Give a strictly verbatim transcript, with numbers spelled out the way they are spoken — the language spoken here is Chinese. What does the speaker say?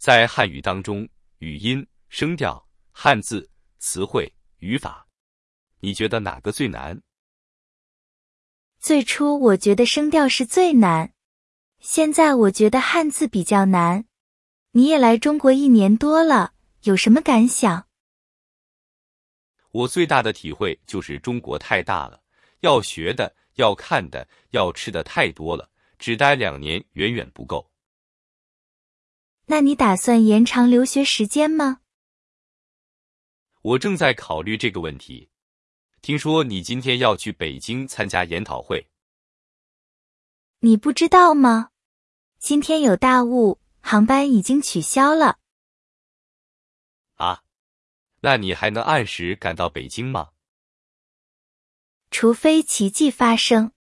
在汉语当中，语音、声调、汉字、词汇、语法，你觉得哪个最难？ 最初我觉得声调是最难，现在我觉得汉字比较难。你也来中国一年多了，有什么感想？ 我最大的体会就是中国太大了，要学的、要看的、要吃的太多了，只待两年远远不够。 那你打算延长留学时间吗？ 我正在考虑这个问题。听说你今天要去北京参加研讨会。 你不知道吗？今天有大雾，航班已经取消了。 啊，那你还能按时赶到北京吗？ 除非奇迹发生。